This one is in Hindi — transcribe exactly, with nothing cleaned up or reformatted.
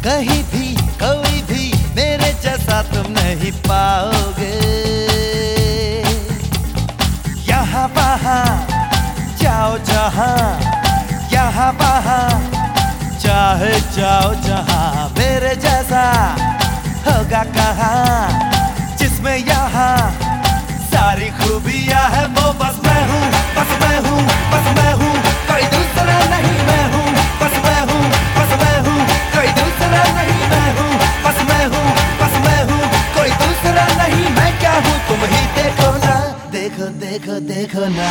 कहीं भी कोई भी मेरे जैसा तुम नहीं पाओगे। यहाँ वहाँ जाओ जहाँ, यहाँ वहाँ चाहे जाओ जहाँ, मेरे जैसा होगा कहाँ जिसमें यहाँ सारी खूबियाँ है। वो बस मैं हूँ, बस मैं हूँ, बस मैं हूँ, कोई दूसरा नहीं। मैं हूँ, बस मैं हूँ, बस मैं हूँ, कोई दूसरा नहीं। मैं हूँ, बस मैं हूँ, बस मैं हूँ, कोई दूसरा नहीं। मैं क्या हूँ तुम ही देखो ना, देखो देखो देखो ना।